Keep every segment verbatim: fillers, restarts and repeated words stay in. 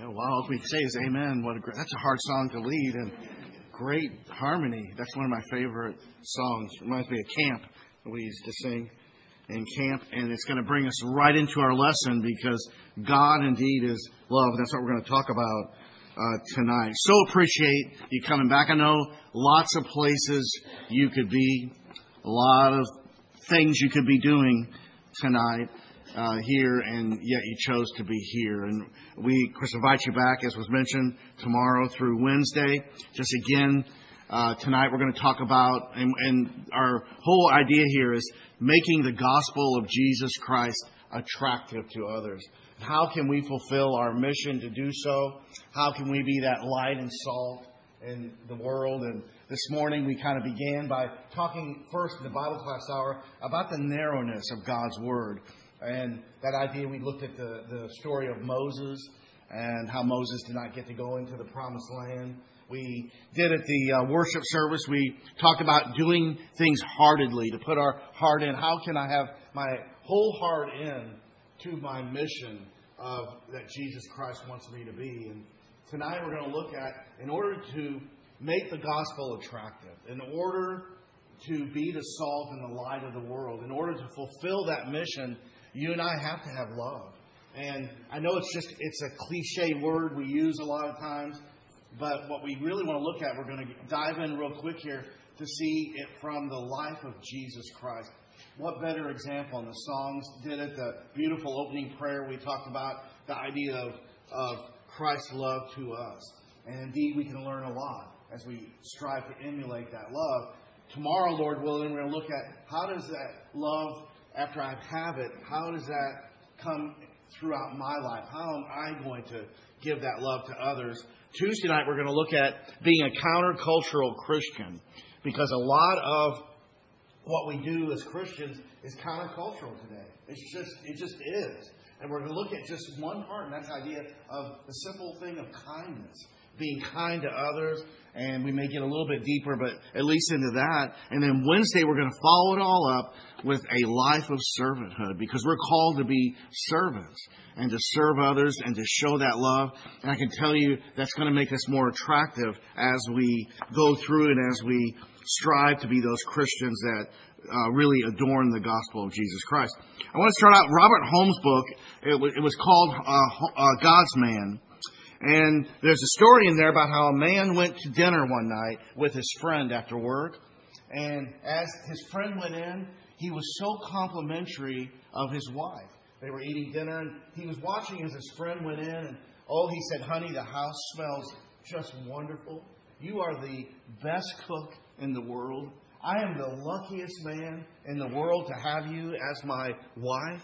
Well, all we can say is amen. What a great, that's a hard song to lead, and great harmony. That's one of my favorite songs. Reminds me of camp that we used to sing in camp, and it's going to bring us right into our lesson because God indeed is love. That's what we're going to talk about uh, tonight. So appreciate you coming back. I know lots of places you could be, a lot of things you could be doing tonight. Uh, here, and yet you chose to be here. And we, of course, invite you back, as was mentioned, tomorrow through Wednesday. Just again, uh, tonight we're going to talk about, and, and our whole idea here is making the gospel of Jesus Christ attractive to others. How can we fulfill our mission to do so? How can we be that light and salt in the world? And this morning we kind of began by talking first in the Bible class hour about the narrowness of God's Word. And that idea, we looked at the, the story of Moses and how Moses did not get to go into the promised land. We did at the uh, worship service, we talked about doing things heartedly, to put our heart in. How can I have my whole heart in to my mission of that Jesus Christ wants me to be? And tonight we're going to look at, in order to make the gospel attractive, in order to be the salt and the light of the world, in order to fulfill that mission, you and I have to have love. And I know it's just, it's a cliche word we use a lot of times, but what we really want to look at, we're going to dive in real quick here to see it from the life of Jesus Christ. What better example? And the songs did it, the beautiful opening prayer we talked about, the idea of, of Christ's love to us. And indeed, we can learn a lot as we strive to emulate that love. Tomorrow, Lord willing, we're going to look at how does that love, after I have it, how does that come throughout my life? How am I going to give that love to others? Tuesday night, we're going to look at being a countercultural Christian, because a lot of what we do as Christians is countercultural today. It's just, it just is. And we're going to look at just one part, and that's the idea of the simple thing of kindness. Being kind to others, and we may get a little bit deeper, but at least into that. And then Wednesday, we're going to follow it all up with a life of servanthood, because we're called to be servants and to serve others and to show that love. And I can tell you that's going to make us more attractive as we go through and as we strive to be those Christians that uh, really adorn the gospel of Jesus Christ. I want to start out Robert Holmes' book. It was, it was called uh, uh, God's Man. And there's a story in there about how a man went to dinner one night with his friend after work. And as his friend went in, he was so complimentary of his wife. They were eating dinner, and he was watching as his friend went in. And, oh, he said, "Honey, the house smells just wonderful. You are the best cook in the world. I am the luckiest man in the world to have you as my wife.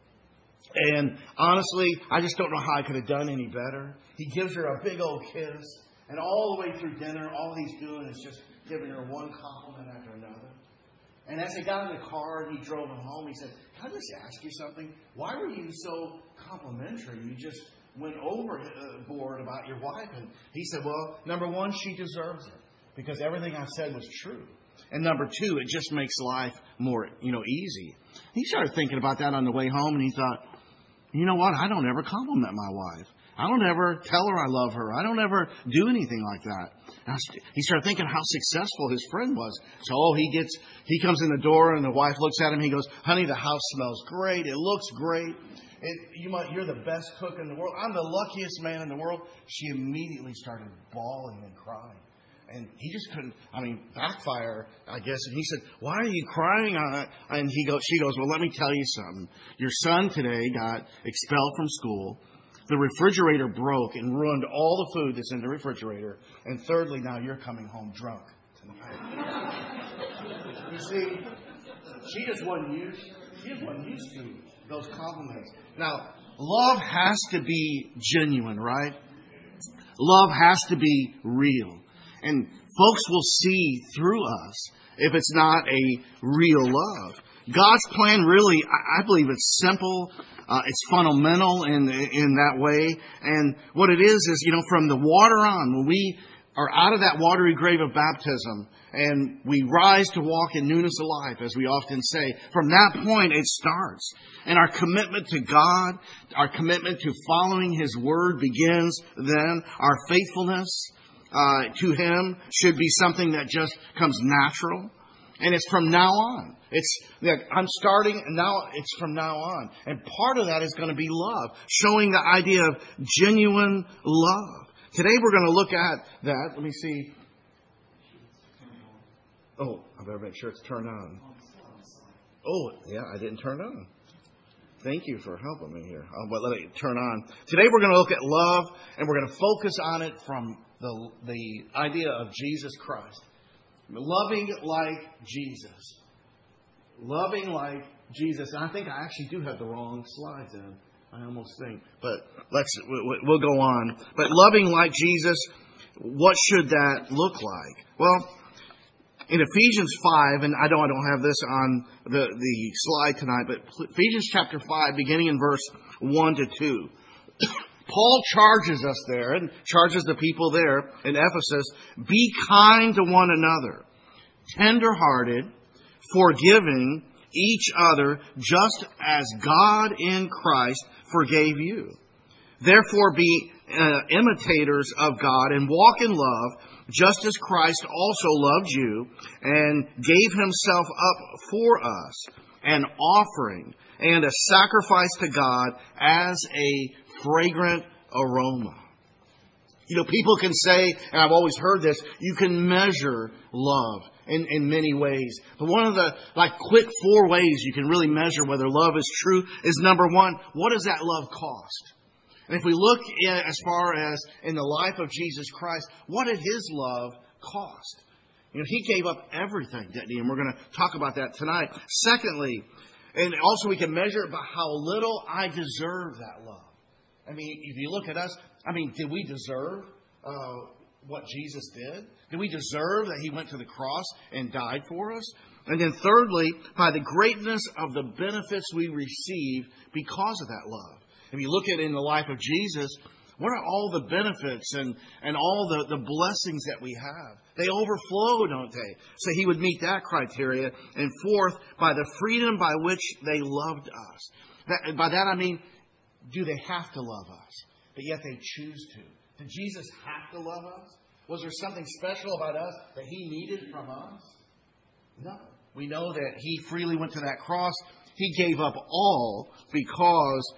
And honestly, I just don't know how I could have done any better." He gives her a big old kiss. And all the way through dinner, all he's doing is just giving her one compliment after another. And as they got in the car and he drove him home, he said, "Can I just ask you something? Why were you so complimentary? You just went overboard about your wife." And he said, "Well, number one, she deserves it, because everything I said was true. And number two, it just makes life more, you know, easy." He started thinking about that on the way home, and he thought, you know what? I don't ever compliment my wife. I don't ever tell her I love her. I don't ever do anything like that. And he started thinking how successful his friend was. So oh, he gets, he comes in the door, and the wife looks at him. He goes, "Honey, the house smells great. It looks great. It, you might, you're the best cook in the world. I'm the luckiest man in the world." She immediately started bawling and crying. And he just couldn't, I mean, backfire, I guess. And he said, "Why are you crying?" And he goes, she goes, "Well, let me tell you something. Your son today got expelled from school. The refrigerator broke and ruined all the food that's in the refrigerator. And thirdly, now you're coming home drunk tonight." You see, she just wasn't used, she just wasn't used to those compliments. Now, love has to be genuine, right? Love has to be real. And folks will see through us if it's not a real love. God's plan really, I believe it's simple. Uh, it's fundamental in in that way. And what it is is, you know, from the water on, when we are out of that watery grave of baptism and we rise to walk in newness of life, as we often say, from that point it starts. And our commitment to God, our commitment to following His Word begins then. Our faithfulness uh, to Him should be something that just comes natural. And it's from now on. It's like I'm starting, and now it's from now on. And part of that is going to be love, showing the idea of genuine love. Today we're going to look at that. Let me see. Oh, I better make sure it's turned on. Oh, yeah, I didn't turn it on. Thank you for helping me here. Oh, but let it turn on. Today we're going to look at love, and we're going to focus on it from the the idea of Jesus Christ. Loving like Jesus. Loving like Jesus. And I think I actually do have the wrong slides in. I almost think. But let's we'll go on. But loving like Jesus, what should that look like? Well, in Ephesians five, and I know I don't have this on the, the slide tonight, but Ephesians chapter five, beginning in verse one to two. Paul charges us there and charges the people there in Ephesus, be kind to one another, tender-hearted, forgiving each other, just as God in Christ forgave you. Therefore be uh, imitators of God and walk in love, just as Christ also loved you and gave Himself up for us, an offering and a sacrifice to God as a fragrant aroma. You know, people can say, and I've always heard this, you can measure love in, in many ways. But one of the, like, quick four ways you can really measure whether love is true is, number one, what does that love cost? And if we look in, as far as in the life of Jesus Christ, what did His love cost? You know, He gave up everything, didn't He? And we're going to talk about that tonight. Secondly, and also we can measure it by how little I deserve that love. I mean, if you look at us, I mean, did we deserve uh, what Jesus did? Did we deserve that He went to the cross and died for us? And then thirdly, by the greatness of the benefits we receive because of that love. If you look at it in the life of Jesus, what are all the benefits and, and all the, the blessings that we have? They overflow, don't they? So He would meet that criteria. And fourth, by the freedom by which they loved us. That, by that I mean, do they have to love us? But yet they choose to. Did Jesus have to love us? Was there something special about us that He needed from us? No. We know that He freely went to that cross. He gave up all because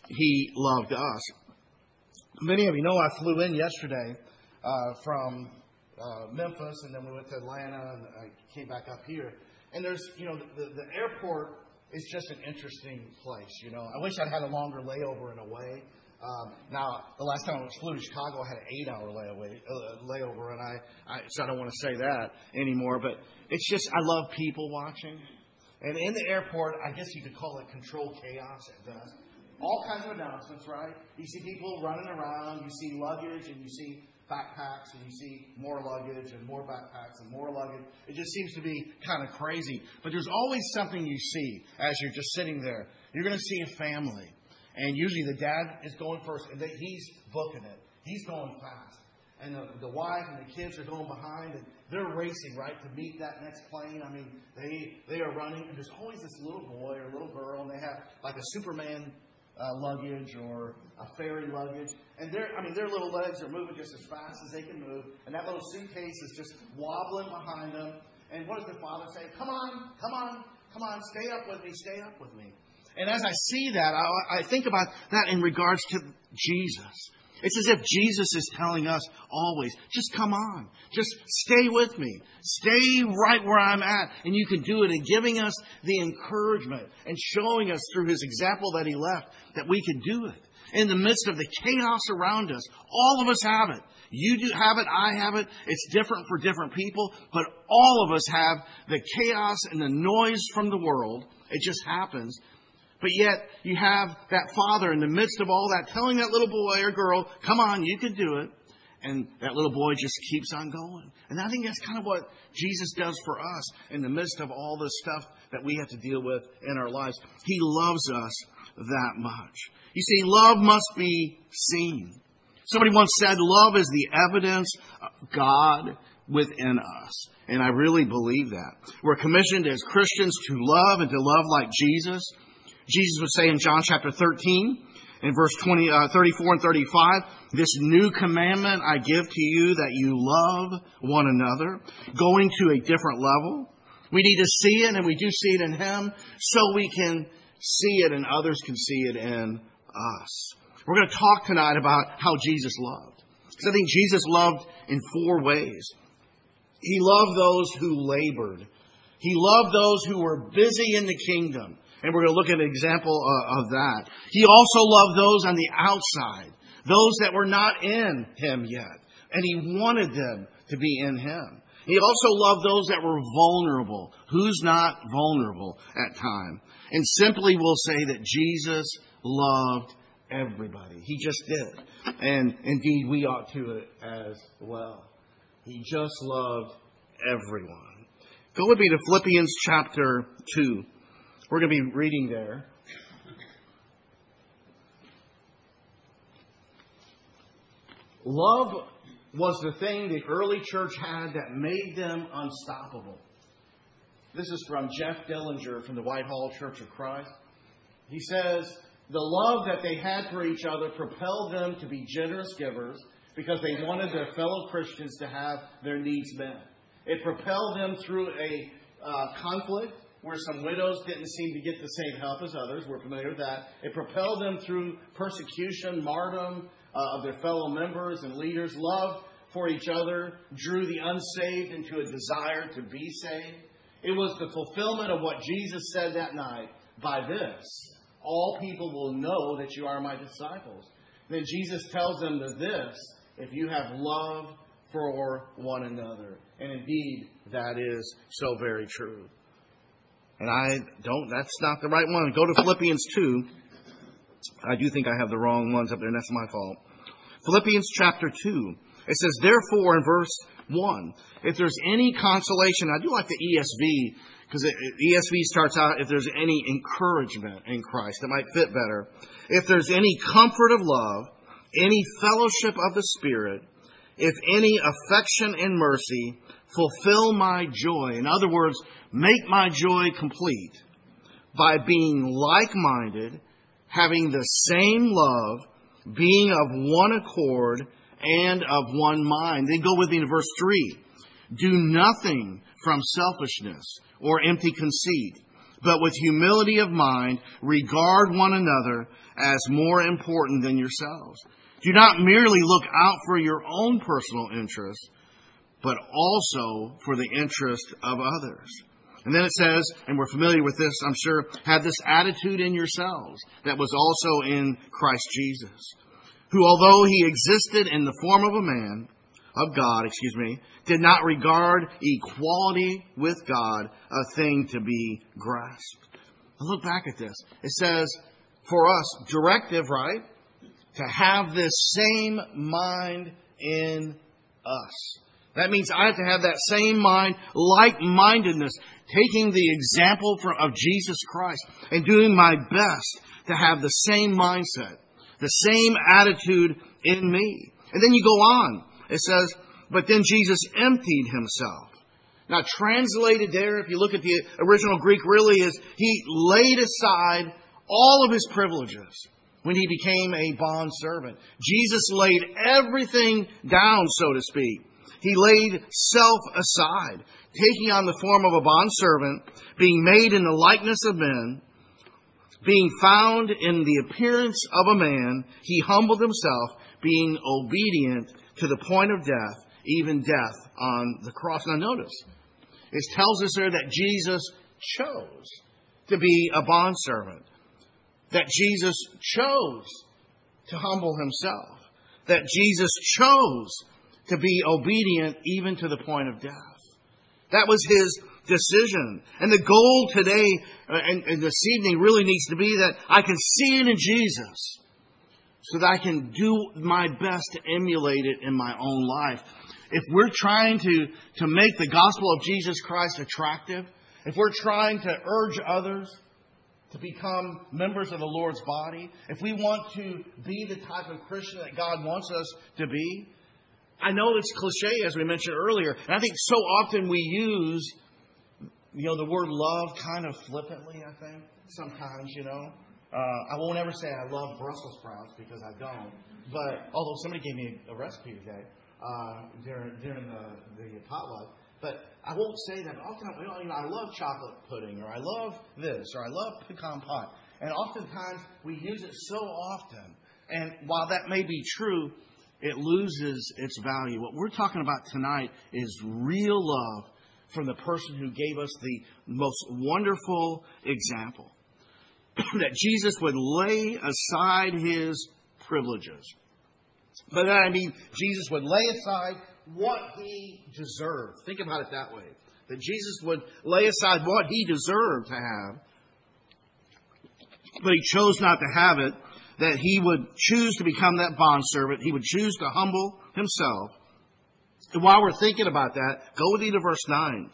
He loved us. Many of you know I flew in yesterday uh, from uh, Memphis, and then we went to Atlanta, and I came back up here. And there's, you know, the, the airport is just an interesting place, you know. I wish I'd had a longer layover in a way. Um, now, the last time I was flew to Chicago, I had an eight-hour layaway, uh, layover, and I, I so I don't want to say that anymore. But it's just, I love people watching. And in the airport, I guess you could call it controlled chaos at best. All kinds of announcements, right? You see people running around, you see luggage, and you see backpacks, and you see more luggage, and more backpacks, and more luggage. It just seems to be kind of crazy. But there's always something you see as you're just sitting there. You're going to see a family. And usually the dad is going first, and they, he's booking it. He's going fast. And the, the wife and the kids are going behind, and they're racing, right, to meet that next plane. I mean, they they are running, and there's always this little boy or little girl, and they have like a Superman uh, luggage or a fairy luggage. And their, I mean, their little legs are moving just as fast as they can move, and that little suitcase is just wobbling behind them. And what does the father say? Come on, come on, come on, stay up with me, stay up with me. And as I see that, I, I think about that in regards to Jesus. It's as if Jesus is telling us always, just come on. Just stay with me. Stay right where I'm at. And you can do it, and giving us the encouragement and showing us through His example that He left that we can do it. In the midst of the chaos around us, all of us have it. You do have it, I have it. It's different for different people, but all of us have the chaos and the noise from the world. It just happens. But yet, you have that father in the midst of all that, telling that little boy or girl, come on, you can do it. And that little boy just keeps on going. And I think that's kind of what Jesus does for us in the midst of all the stuff that we have to deal with in our lives. He loves us that much. You see, love must be seen. Somebody once said, love is the evidence God within us. And I really believe that. We're commissioned as Christians to love and to love like Jesus. Jesus would say in John chapter thirteen, in verse twenty, uh, thirty-four and thirty-five, this new commandment I give to you, that you love one another, going to a different level. We need to see it, and we do see it in Him, so we can see it and others can see it in us. We're going to talk tonight about how Jesus loved. Because I think Jesus loved in four ways. He loved those who labored. He loved those who were busy in the kingdom. And we're going to look at an example uh, of that. He also loved those on the outside, those that were not in Him yet. And He wanted them to be in Him. He also loved those that were vulnerable. Who's not vulnerable at time? And simply we'll say that Jesus loved everybody. He just did. And indeed, we ought to as well. He just loved everyone. Go with me to Philippians chapter two. We're going to be reading there. Love was the thing the early church had that made them unstoppable. This is from Jeff Dillinger from the Whitehall Church of Christ. He says, the love that they had for each other propelled them to be generous givers because they wanted their fellow Christians to have their needs met. It propelled them through a uh, conflict where some widows didn't seem to get the same help as others. We're familiar with that. It propelled them through persecution, martyrdom uh, of their fellow members and leaders. Love for each other drew the unsaved into a desire to be saved. It was the fulfillment of what Jesus said that night. By this, all people will know that you are my disciples. And then Jesus tells them that this, if you have love for one another. And indeed, that is so very true. And I don't, that's not the right one. Go to Philippians two. I do think I have the wrong ones up there, and that's my fault. Philippians chapter two. It says, therefore, in verse one, if there's any consolation, I do like the E S V, because the E S V starts out, if there's any encouragement in Christ, that might fit better. If there's any comfort of love, any fellowship of the Spirit, if any affection and mercy, fulfill my joy. In other words, make my joy complete by being like-minded, having the same love, being of one accord, and of one mind. Then go with me to verse three. Do nothing from selfishness or empty conceit, but with humility of mind, regard one another as more important than yourselves. Do not merely look out for your own personal interests, but also for the interest of others. And then it says, and we're familiar with this, I'm sure, have this attitude in yourselves that was also in Christ Jesus, who, although he existed in the form of a man, of God, excuse me, did not regard equality with God a thing to be grasped. Now look back at this. It says, for us, directive, right? To have this same mind in us. That means I have to have that same mind, like-mindedness, taking the example for, of Jesus Christ and doing my best to have the same mindset, the same attitude in me. And then you go on. It says, but then Jesus emptied himself. Now, translated there, if you look at the original Greek, really is he laid aside all of his privileges when he became a bondservant. Jesus laid everything down, so to speak. He laid self aside, taking on the form of a bondservant, being made in the likeness of men, being found in the appearance of a man, he humbled himself, being obedient to the point of death, even death on the cross. Now notice, it tells us there that Jesus chose to be a bondservant, that Jesus chose to humble himself, that Jesus chose to be obedient even to the point of death. That was his decision. And the goal today uh, and, and this evening really needs to be that I can see it in Jesus so that I can do my best to emulate it in my own life. If we're trying to, to make the gospel of Jesus Christ attractive, if we're trying to urge others to become members of the Lord's body, if we want to be the type of Christian that God wants us to be, I know it's cliche, as we mentioned earlier, and I think so often we use, you know, the word love kind of flippantly, I think, sometimes, you know. Uh, I won't ever say I love Brussels sprouts because I don't. But although somebody gave me a recipe today uh, during, during the, the potluck. But I won't say that. Often, you know, I love chocolate pudding, or I love this, or I love pecan pie. And oftentimes we use it so often. And while that may be true, it loses its value. What we're talking about tonight is real love from the person who gave us the most wonderful example. That Jesus would lay aside his privileges. By that I mean Jesus would lay aside what he deserved. Think about it that way. That Jesus would lay aside what he deserved to have. But he chose not to have it. That he would choose to become that bondservant. He would choose to humble himself. And while we're thinking about that, go with me to verse nine.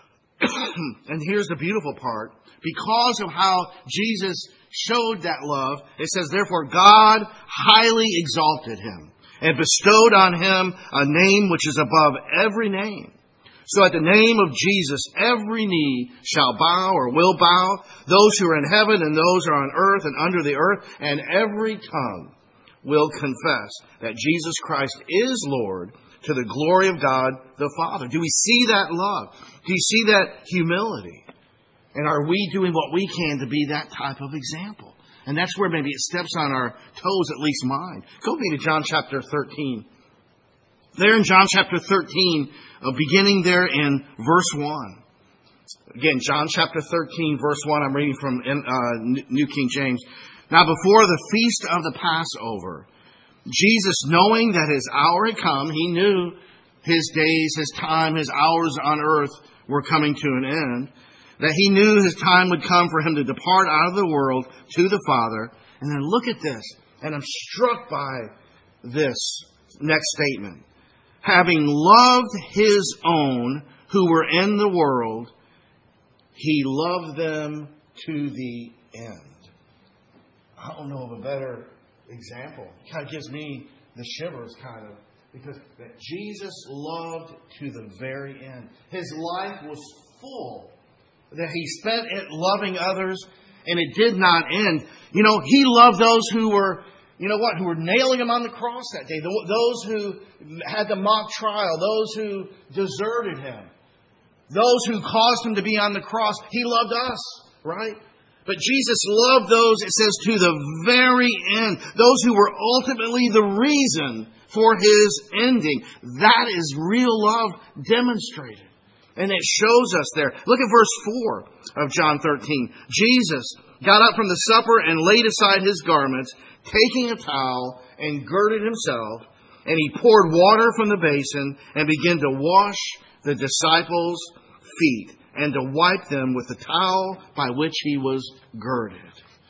And here's the beautiful part. Because of how Jesus showed that love, it says, therefore God highly exalted him and bestowed on him a name which is above every name. So at the name of Jesus, every knee shall bow or will bow, those who are in heaven and those who are on earth and under the earth, and every tongue will confess that Jesus Christ is Lord, to the glory of God the Father. Do we see that love? Do you see that humility? And are we doing what we can to be that type of example? And that's where maybe it steps on our toes, at least mine. Go with me to John chapter thirteen. There in John chapter thirteen, uh, beginning there in verse one. Again, John chapter thirteen, verse one. I'm reading from uh, New King James. Now before the feast of the Passover, Jesus, knowing that his hour had come, he knew his days, his time, his hours on earth were coming to an end, that he knew his time would come for him to depart out of the world to the Father. And then look at this, and I'm struck by this next statement. Having loved his own who were in the world, he loved them to the end. I don't know of a better example. It kind of gives me the shivers, kind of, because that Jesus loved to the very end. His life was full, that he spent it loving others, and it did not end. You know, he loved those who were, you know what, who were nailing him on the cross that day, those who had the mock trial, those who deserted him, those who caused him to be on the cross. He loved us, right? But Jesus loved those, it says, to the very end. Those who were ultimately the reason for his ending. That is real love demonstrated. And it shows us there. Look at verse four of John thirteen. Jesus got up from the supper and laid aside his garments, taking a towel and girded himself. And he poured water from the basin and began to wash the disciples' feet, and to wipe them with the towel by which he was girded.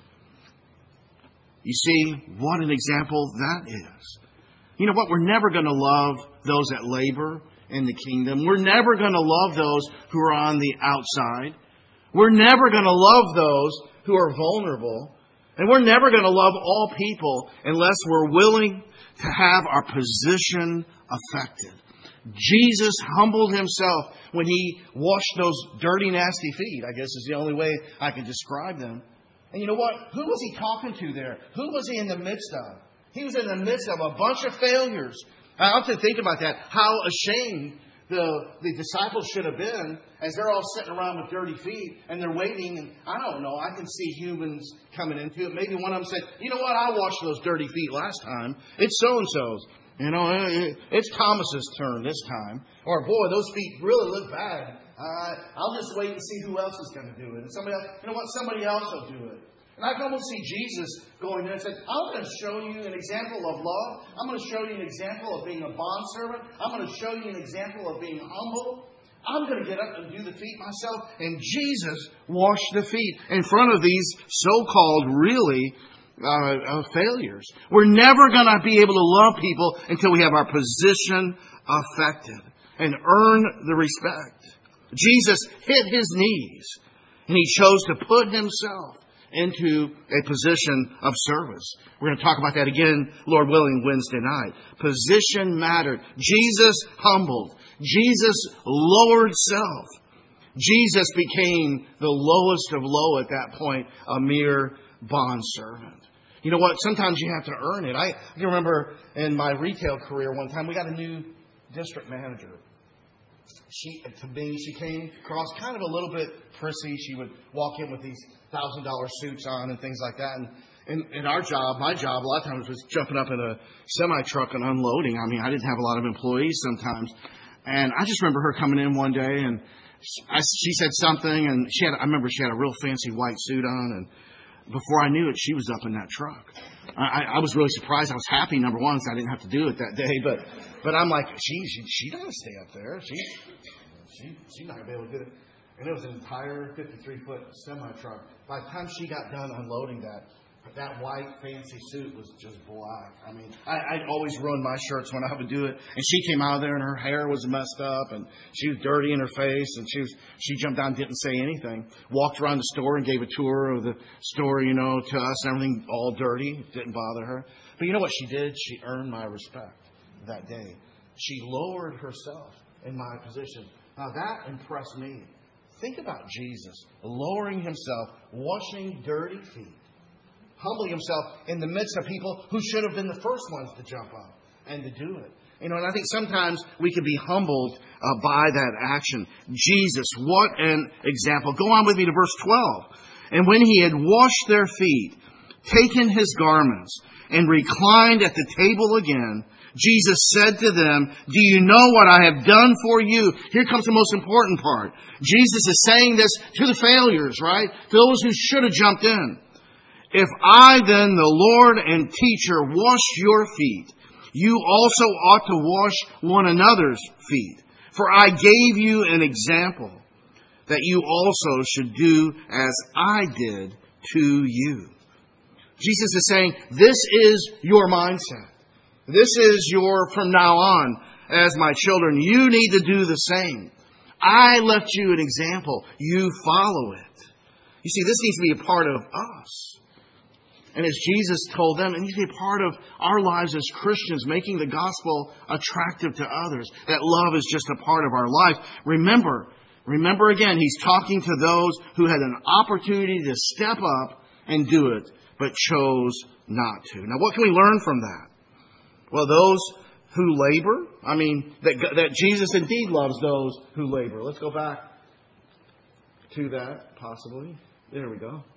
You see, what an example that is. You know what? We're never going to love those that labor in the kingdom. We're never going to love those who are on the outside. We're never going to love those who are vulnerable. And we're never going to love all people unless we're willing to have our position affected. Jesus humbled himself when he washed those dirty, nasty feet, I guess is the only way I can describe them. And you know what? Who was he talking to there? Who was he in the midst of? He was in the midst of a bunch of failures. I often think about that, how ashamed the, the disciples should have been as they're all sitting around with dirty feet and they're waiting. And I don't know, I can see humans coming into it. Maybe one of them said, you know what? I washed those dirty feet last time. It's so-and-so's. You know, it's Thomas's turn this time. Or, boy, those feet really look bad. Uh, I'll just wait and see who else is going to do it. And somebody else, you know what? Somebody else will do it. And I can almost see Jesus going there and saying, I'm going to show you an example of love. I'm going to show you an example of being a bondservant. I'm going to show you an example of being humble. I'm going to get up and do the feet myself. And Jesus washed the feet in front of these so-called really Uh, uh, failures. We're never going to be able to love people until we have our position affected and earn the respect. Jesus hit his knees and he chose to put himself into a position of service. We're going to talk about that again, Lord willing, Wednesday night. Position mattered. Jesus humbled. Jesus lowered self. Jesus became the lowest of low at that point, a mere bondservant. You know what? Sometimes you have to earn it. I, I can remember in my retail career one time, we got a new district manager. She, to me, she came across kind of a little bit prissy. She would walk in with these one thousand dollars suits on and things like that. And in, in our job, my job, a lot of times was jumping up in a semi-truck and unloading. I mean, I didn't have a lot of employees sometimes. And I just remember her coming in one day and I, she said something, and she had, I remember she had a real fancy white suit on, and before I knew it, she was up in that truck. I, I was really surprised. I was happy, number one, because I didn't have to do it that day. But but I'm like, she she she doesn't stay up there. She she she's not gonna be able to do it. And it was an entire fifty-three foot semi truck. By the time she got done unloading that, that white fancy suit was just black. I mean, I, I'd always ruin my shirts when I would do it. And she came out of there, and her hair was messed up, and she was dirty in her face, and she was she jumped down and didn't say anything. Walked around the store and gave a tour of the store, you know, to us, and everything all dirty. Didn't bother her. But you know what she did? She earned my respect that day. She lowered herself in my position. Now, that impressed me. Think about Jesus lowering himself, washing dirty feet, humbling himself in the midst of people who should have been the first ones to jump up and to do it. You know, and I think sometimes we can be humbled uh, by that action. Jesus, what an example. Go on with me to verse twelve. And when he had washed their feet, taken his garments, and reclined at the table again, Jesus said to them, do you know what I have done for you? Here comes the most important part. Jesus is saying this to the failures, right? To those who should have jumped in. If I then, the Lord and teacher, wash your feet, you also ought to wash one another's feet. For I gave you an example that you also should do as I did to you. Jesus is saying, this is your mindset. This is your, from now on, as my children, you need to do the same. I left you an example. You follow it. You see, this needs to be a part of us. And as Jesus told them, it needs to be a part of our lives as Christians, making the gospel attractive to others. That love is just a part of our life. Remember, remember again, he's talking to those who had an opportunity to step up and do it, but chose not to. Now, what can we learn from that? Well, those who labor, I mean, that, that Jesus indeed loves those who labor. Let's go back to that, possibly. There we go.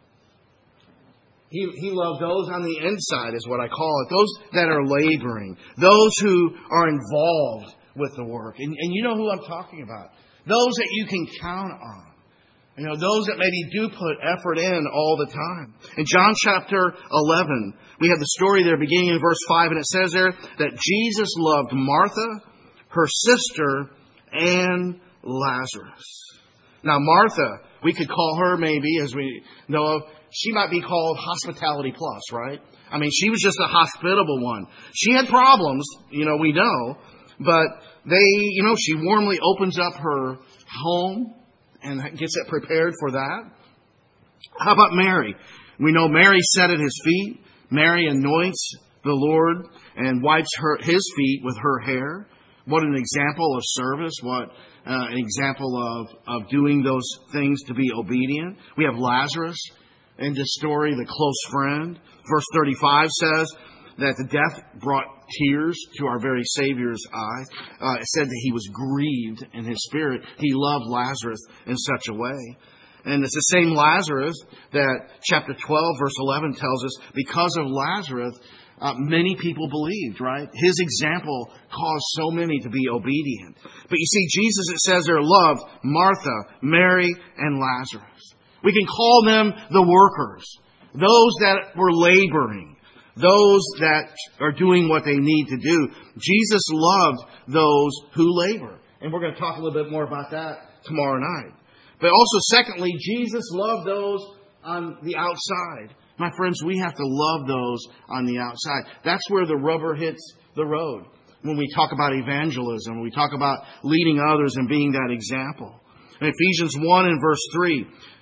He, he loved those on the inside, is what I call it. Those that are laboring. Those who are involved with the work. And, and you know who I'm talking about. Those that you can count on. You know, those that maybe do put effort in all the time. In John chapter eleven, we have the story there beginning in verse five, and it says there that Jesus loved Martha, her sister, and Lazarus. Now, Martha, we could call her maybe, as we know of, she might be called hospitality plus, right? I mean, she was just a hospitable one. She had problems, you know, we know, but they, you know, she warmly opens up her home and gets it prepared for that. How about Mary? We know Mary sat at his feet. Mary anoints the Lord and wipes her his feet with her hair. What an example of service. What uh, an example of, of doing those things to be obedient. We have Lazarus in this story, the close friend. Verse thirty-five says that the death brought tears to our very Savior's eyes. Uh, it said that he was grieved in his spirit. He loved Lazarus in such a way. And it's the same Lazarus that chapter twelve, verse eleven tells us, because of Lazarus, uh, many people believed, right? His example caused so many to be obedient. But you see, Jesus, it says there, loved Martha, Mary, and Lazarus. We can call them the workers, those that were laboring, those that are doing what they need to do. Jesus loved those who labor. And we're going to talk a little bit more about that tomorrow night. But also, secondly, Jesus loved those on the outside. My friends, we have to love those on the outside. That's where the rubber hits the road. When we talk about evangelism, when we talk about leading others and being that example. In Ephesians one and verse three,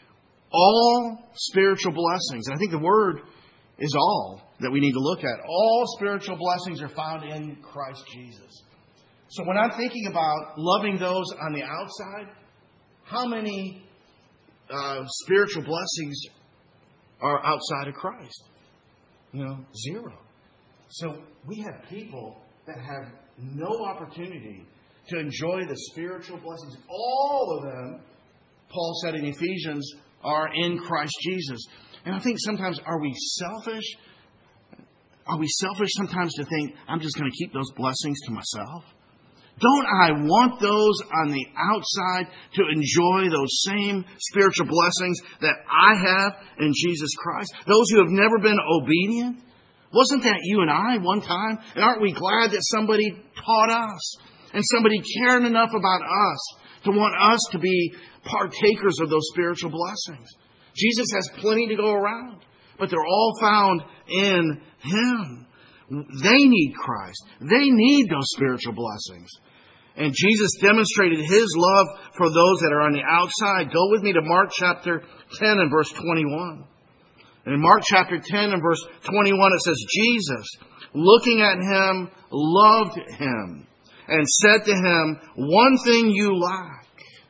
all spiritual blessings. And I think the word is all that we need to look at. All spiritual blessings are found in Christ Jesus. So when I'm thinking about loving those on the outside, how many uh, spiritual blessings are outside of Christ? You know, zero. So we have people that have no opportunity to enjoy the spiritual blessings. All of them, Paul said in Ephesians, are in Christ Jesus. And I think sometimes, are we selfish? Are we selfish sometimes to think, I'm just going to keep those blessings to myself? Don't I want those on the outside to enjoy those same spiritual blessings that I have in Jesus Christ? Those who have never been obedient? Wasn't that you and I one time? And aren't we glad that somebody taught us and somebody cared enough about us to want us to be partakers of those spiritual blessings? Jesus has plenty to go around, but they're all found in Him. They need Christ. They need those spiritual blessings. And Jesus demonstrated His love for those that are on the outside. Go with me to Mark chapter ten and verse twenty-one. And in Mark chapter ten and verse twenty-one, it says, Jesus, looking at him, loved him and said to him, one thing you lack.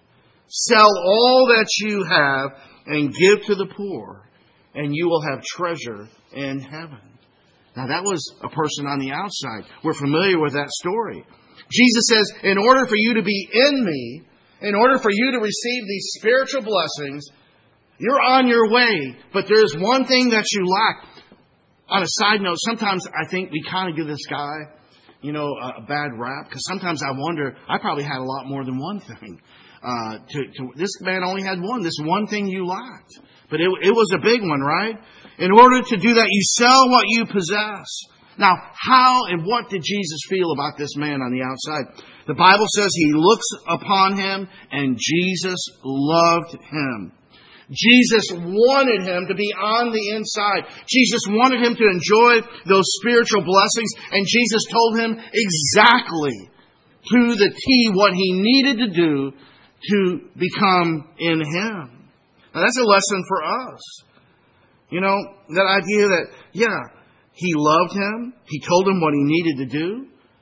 Sell all that you have and give to the poor, and you will have treasure in heaven. Now that was a person on the outside. We're familiar with that story. Jesus says, in order for you to be in me, in order for you to receive these spiritual blessings, you're on your way, but there's one thing that you lack. On a side note, sometimes I think we kind of give this guy, you know, a, a bad rap, because sometimes I wonder, I probably had a lot more than one thing. Uh, to, to, this man only had one, this one thing you lacked. But it, it was a big one, right? In order to do that, you sell what you possess. Now, how and what did Jesus feel about this man on the outside? The Bible says He looks upon him and Jesus loved him. Jesus wanted him to be on the inside. Jesus wanted him to enjoy those spiritual blessings. And Jesus told him exactly to the T what he needed to do to become in Him. Now that's a lesson for us. You know, that idea that, yeah, He loved him. He told him what he needed to do.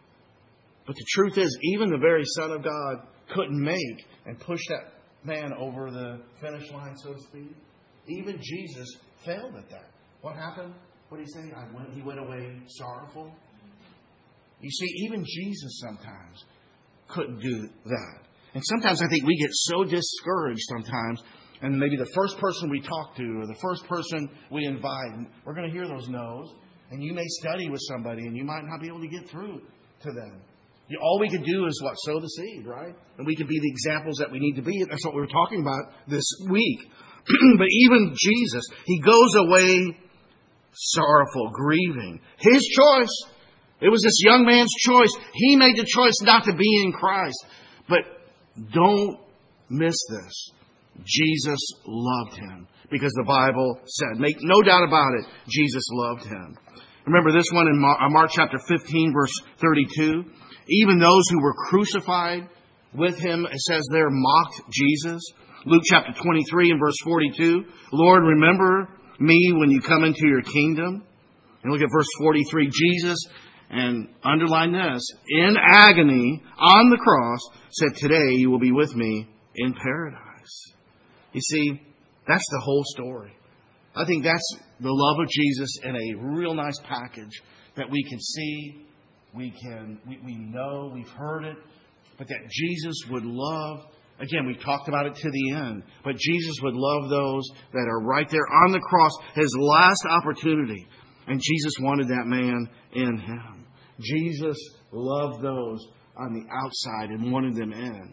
But the truth is, even the very Son of God couldn't make and push that man over the finish line, so to speak. Even Jesus failed at that. What happened? What did He say? I went, he went away sorrowful. You see, even Jesus sometimes couldn't do that. And sometimes I think we get so discouraged sometimes, and maybe the first person we talk to or the first person we invite, we're going to hear those no's. And you may study with somebody and you might not be able to get through to them. You, all we could do is what? Sow the seed, right? And we could be the examples that we need to be. That's what we were talking about this week. But even Jesus, He goes away sorrowful, grieving. His choice. It was this young man's choice. He made the choice not to be in Christ. But don't miss this. Jesus loved him. Because the Bible said, make no doubt about it, Jesus loved him. Remember this one in Mark chapter fifteen, verse thirty-two. Even those who were crucified with him, it says there, mocked Jesus. Luke chapter twenty-three and verse forty-two. Lord, remember me when you come into your kingdom. And look at verse forty-three. Jesus, and underline this, in agony on the cross, said, today you will be with me in paradise. You see, that's the whole story. I think that's the love of Jesus in a real nice package that we can see, we can, we, we know, we've heard it, but that Jesus would love, again, we've talked about it to the end, but Jesus would love those that are right there on the cross, His last opportunity. And Jesus wanted that man in Him. Jesus loved those on the outside and wanted them in.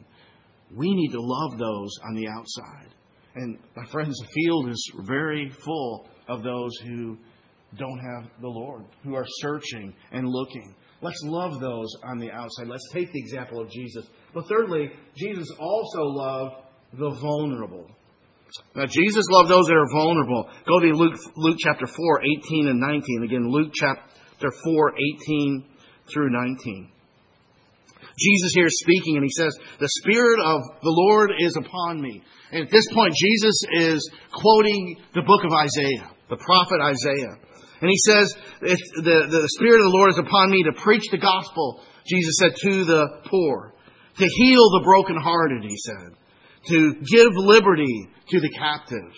We need to love those on the outside. And my friends, the field is very full of those who don't have the Lord, who are searching and looking. Let's love those on the outside. Let's take the example of Jesus. But thirdly, Jesus also loved the vulnerable. Now, Jesus loved those that are vulnerable. Go to Luke, Luke chapter four, eighteen and nineteen. Again, Luke chapter four, eighteen through nineteen. Jesus here is speaking, and he says, the Spirit of the Lord is upon me. And at this point, Jesus is quoting the book of Isaiah, the prophet Isaiah. And he says, if the, the Spirit of the Lord is upon me to preach the gospel, Jesus said, to the poor, to heal the brokenhearted, he said, to give liberty to the captives,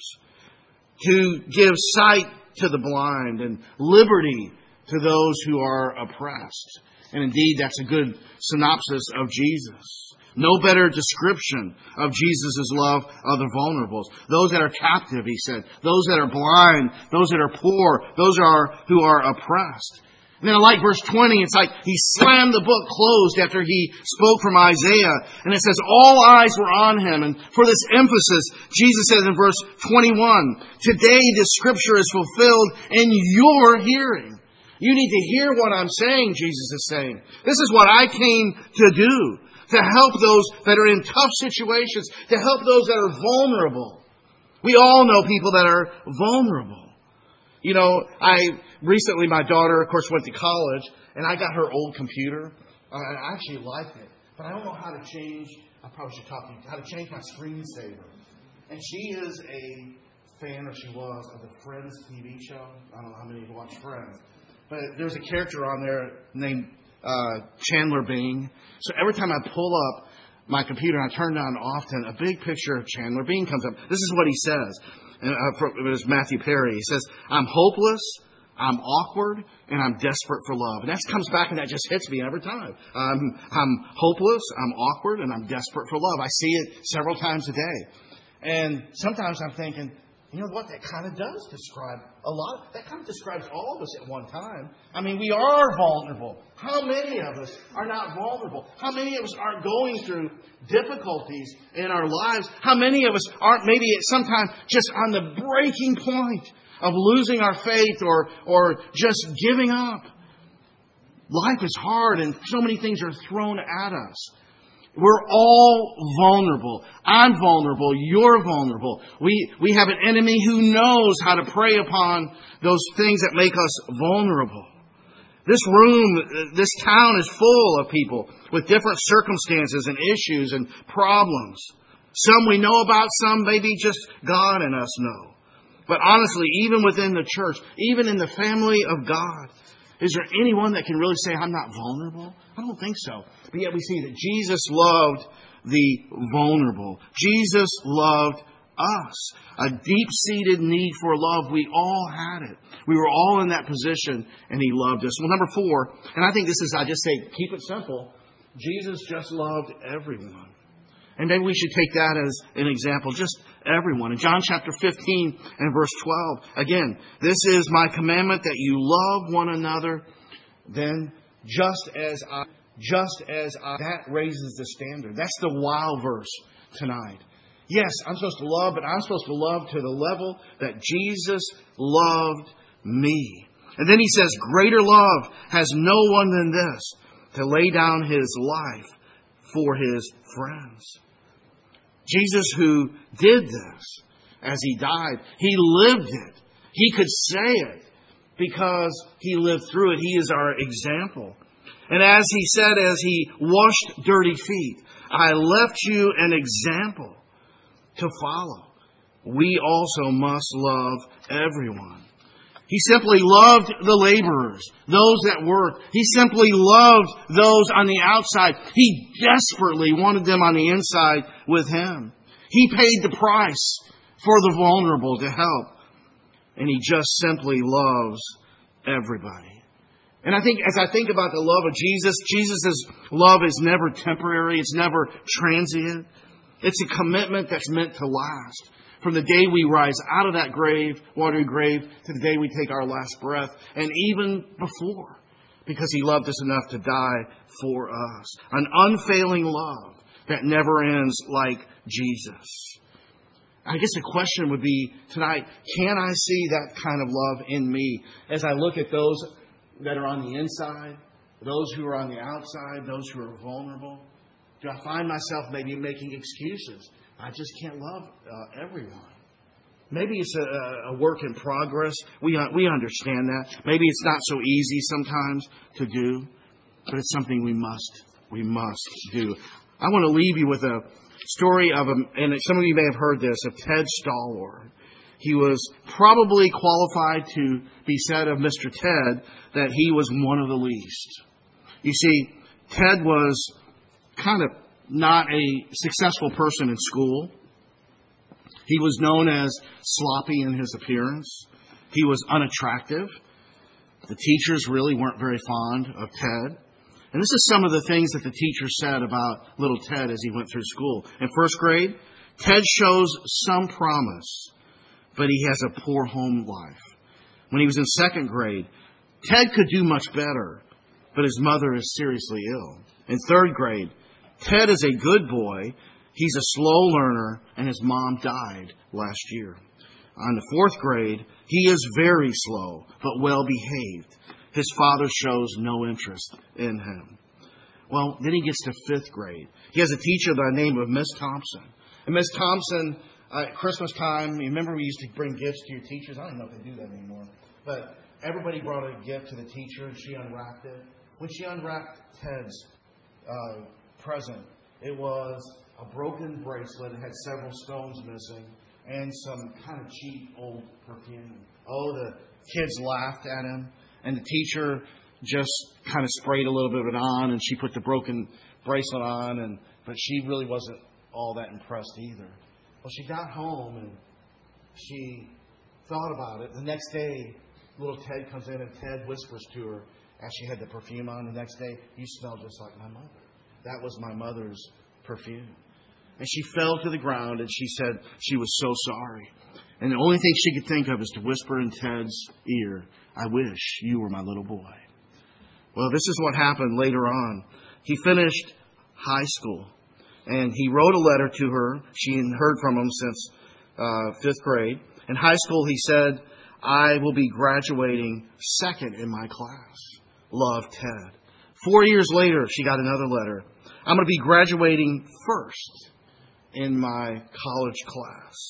to give sight to the blind, and liberty to those who are oppressed. And indeed, that's a good synopsis of Jesus. No better description of Jesus' love of the vulnerables. Those that are captive, he said. Those that are blind. Those that are poor. Those are who are oppressed. And then I like verse twenty. It's like he slammed the book closed after he spoke from Isaiah. And it says, all eyes were on him. And for this emphasis, Jesus says in verse twenty-one, today this scripture is fulfilled in your hearing. You need to hear what I'm saying, Jesus is saying. This is what I came to do. To help those that are in tough situations. To help those that are vulnerable. We all know people that are vulnerable. You know, I recently, my daughter, of course, went to college. And I got her old computer. I actually like it. But I don't know how to change. I probably should talk to you. How to change my screensaver. And she is a fan, or she was, of the Friends T V show. I don't know how many of you watch Friends. But there's a character on there named uh, Chandler Bing. So every time I pull up my computer and I turn it on often, a big picture of Chandler Bing comes up. This is what he says. And, uh, from, it was Matthew Perry. He says, I'm hopeless, I'm awkward, and I'm desperate for love. And that comes back and that just hits me every time. Um, I'm hopeless, I'm awkward, and I'm desperate for love. I see it several times a day. And sometimes I'm thinking, you know what? That kind of does describe a lot. That kind of describes all of us at one time. I mean, we are vulnerable. How many of us are not vulnerable? How many of us aren't going through difficulties in our lives? How many of us aren't maybe at some time just on the breaking point of losing our faith or, or just giving up? Life is hard and so many things are thrown at us. We're all vulnerable. I'm vulnerable. You're vulnerable. We, we have an enemy who knows how to prey upon those things that make us vulnerable. This room, this town is full of people with different circumstances and issues and problems. Some we know about, some maybe just God and us know. But honestly, even within the church, even in the family of God, is there anyone that can really say, I'm not vulnerable? I don't think so. But yet we see that Jesus loved the vulnerable. Jesus loved us. A deep-seated need for love. We all had it. We were all in that position, and He loved us. Well, number four, and I think this is, I just say, keep it simple. Jesus just loved everyone. And maybe we should take that as an example. Just everyone. In John chapter fifteen and verse twelve, again, this is my commandment that you love one another, then just as I, just as I, that raises the standard. That's the wow verse tonight. Yes, I'm supposed to love, but I'm supposed to love to the level that Jesus loved me. And then He says, greater love has no one than this, to lay down His life for His friends. Jesus, who did this as He died, He lived it. He could say it because He lived through it. He is our example. And as He said, as He washed dirty feet, I left you an example to follow. We also must love everyone. He simply loved the laborers, those that worked. He simply loved those on the outside. He desperately wanted them on the inside with Him. He paid the price for the vulnerable to help. And He just simply loves everybody. And I think, as I think about the love of Jesus, Jesus' love is never temporary. It's never transient. It's a commitment that's meant to last. From the day we rise out of that grave, watery grave, to the day we take our last breath, and even before, because He loved us enough to die for us. An unfailing love that never ends like Jesus. I guess the question would be tonight, can I see that kind of love in me as I look at those that are on the inside, those who are on the outside, those who are vulnerable? Do I find myself maybe making excuses? I just can't love uh, everyone. Maybe it's a, a work in progress. We we understand that. Maybe it's not so easy sometimes to do. but it's something we must, we must do. I want to leave you with a story of, a, and some of you may have heard this, of Ted Stallworth. He was probably qualified to be said of Mister Ted that he was one of the least. You see, Ted was kind of not a successful person in school. He was known as sloppy in his appearance. He was unattractive. The teachers really weren't very fond of Ted. And this is some of the things that the teacher said about little Ted as he went through school. In first grade, Ted shows some promise, but he has a poor home life. When he was in second grade, Ted could do much better, but his mother is seriously ill. In third grade, Ted is a good boy. He's a slow learner, and his mom died last year. On the fourth grade, he is very slow, but well behaved. His father shows no interest in him. Well, then he gets to fifth grade. He has a teacher by the name of Miss Thompson. And Miss Thompson, uh, at Christmas time, you remember we used to bring gifts to your teachers? I don't know if they do that anymore. But everybody brought a gift to the teacher, and she unwrapped it. When she unwrapped Ted's uh, present, it was a broken bracelet. It had several stones missing and some kind of cheap old perfume. Oh, the kids laughed at him. And the teacher just kind of sprayed a little bit of it on, and she put the broken bracelet on, and but she really wasn't all that impressed either. Well, she got home, and she thought about it. The next day, little Ted comes in, and Ted whispers to her, as she had the perfume on the next day, "You smell just like my mother." That was my mother's perfume. And she fell to the ground, and she said she was so sorry. And the only thing she could think of is to whisper in Ted's ear, "I wish you were my little boy." Well, this is what happened later on. He finished high school, and he wrote a letter to her. She hadn't heard from him since uh, fifth grade. In high school, he said, "I will be graduating second in my class. Love, Ted." Four years later, she got another letter. "I'm going to be graduating first in my college class."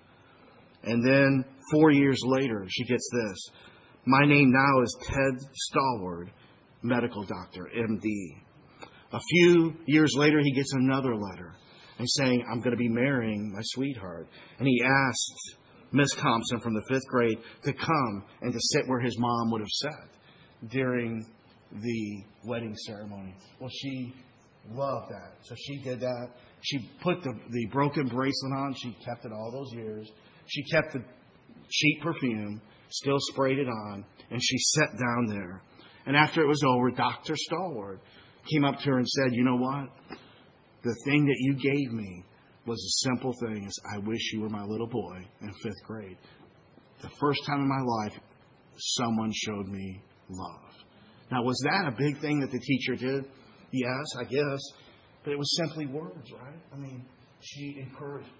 And then four years later, she gets this. "My name now is Ted Stallworth, medical doctor, M D" A few years later, he gets another letter and saying, "I'm going to be marrying my sweetheart." And he asked Miss Thompson from the fifth grade to come and to sit where his mom would have sat during the wedding ceremony. Well, she loved that. So she did that. She put the, the broken bracelet on. She kept it all those years. She kept the cheap perfume, still sprayed it on, and she sat down there. And after it was over, Doctor Stallworth came up to her and said, "You know what? The thing that you gave me was a simple thing. Is I wish you were my little boy in fifth grade. The first time in my life, someone showed me love." Now, was that a big thing that the teacher did? Yes, I guess. But it was simply words, right? I mean, she encouraged.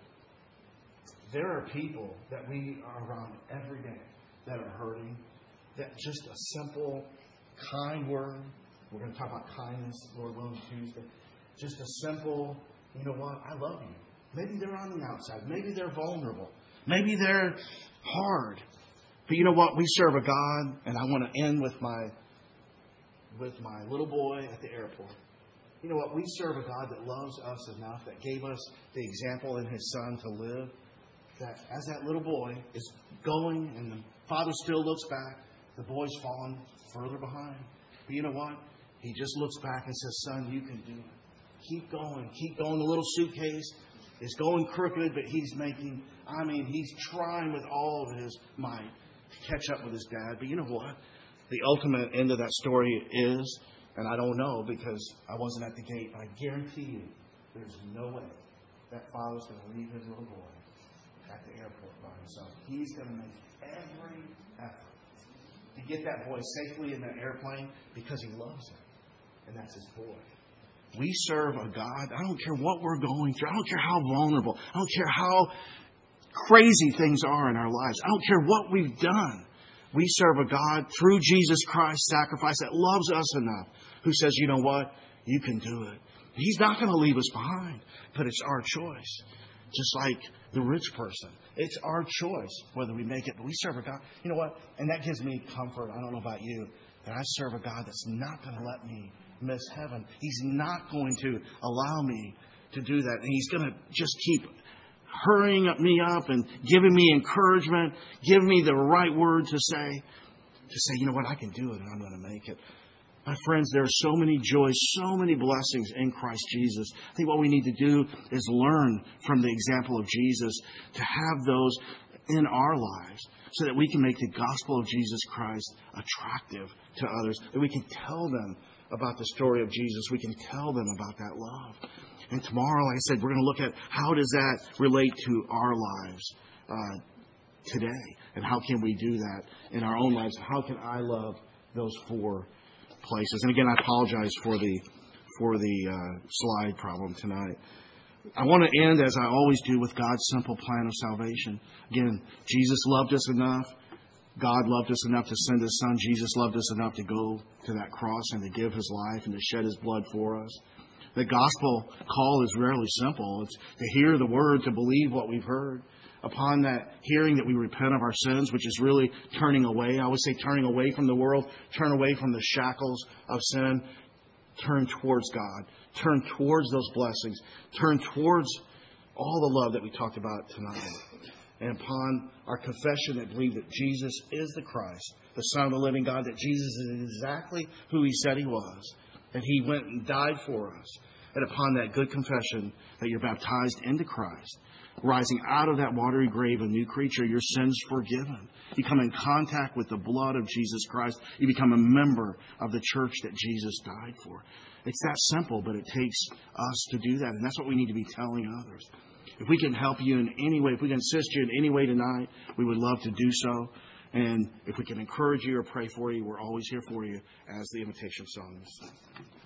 There are people that we are around every day that are hurting, that just a simple, kind word. We're going to talk about kindness, Lord willing, Tuesday. Just a simple, "You know what? I love you." Maybe they're on the outside. Maybe they're vulnerable. Maybe they're hard. But you know what? We serve a God, and I want to end with my with my little boy at the airport. You know what? We serve a God that loves us enough, that gave us the example in His Son to live, that as that little boy is going and the father still looks back, the boy's fallen further behind. But you know what? He just looks back and says, "Son, you can do it. Keep going. Keep going." The little suitcase is going crooked, but he's making, I mean, he's trying with all of his might to catch up with his dad. But you know what? The ultimate end of that story is, and I don't know because I wasn't at the gate, but I guarantee you there's no way that father's going to leave his little boy at the airport by himself. He's going to make every effort to get that boy safely in that airplane because he loves him. And that's his boy. We serve a God. I don't care what we're going through. I don't care how vulnerable. I don't care how crazy things are in our lives. I don't care what we've done. We serve a God through Jesus Christ's sacrifice that loves us enough, who says, "You know what? You can do it." He's not going to leave us behind, but it's our choice. Just like the rich person. It's our choice whether we make it. But we serve a God. You know what? And that gives me comfort. I don't know about you. That I serve a God that's not going to let me miss heaven. He's not going to allow me to do that. And He's going to just keep hurrying me up and giving me encouragement, giving me the right word to say, to say, you know what, I can do it and I'm going to make it. My friends, there are so many joys, so many blessings in Christ Jesus. I think what we need to do is learn from the example of Jesus to have those in our lives so that we can make the gospel of Jesus Christ attractive to others, that we can tell them about the story of Jesus. We can tell them about that love. And tomorrow, like I said, we're going to look at how does that relate to our lives uh, today, and how can we do that in our own lives? How can I love those four places? And again, I apologize for the for the uh, slide problem tonight. I want to end, as I always do, with God's simple plan of salvation. Again, Jesus loved us enough. God loved us enough to send His Son. Jesus loved us enough to go to that cross and to give His life and to shed His blood for us. The gospel call is really simple. It's to hear the word, to believe what we've heard. Upon that hearing, that we repent of our sins, which is really turning away. I would say turning away from the world, turn away from the shackles of sin, turn towards God, turn towards those blessings, turn towards all the love that we talked about tonight. And upon our confession that believe that Jesus is the Christ, the Son of the living God, that Jesus is exactly who He said He was, that He went and died for us. And upon that good confession that you're baptized into Christ, rising out of that watery grave, a new creature, your sins forgiven. You come in contact with the blood of Jesus Christ. You become a member of the church that Jesus died for. It's that simple, but it takes us to do that. And that's what we need to be telling others. If we can help you in any way, if we can assist you in any way tonight, we would love to do so. And if we can encourage you or pray for you, we're always here for you, as the invitation song says.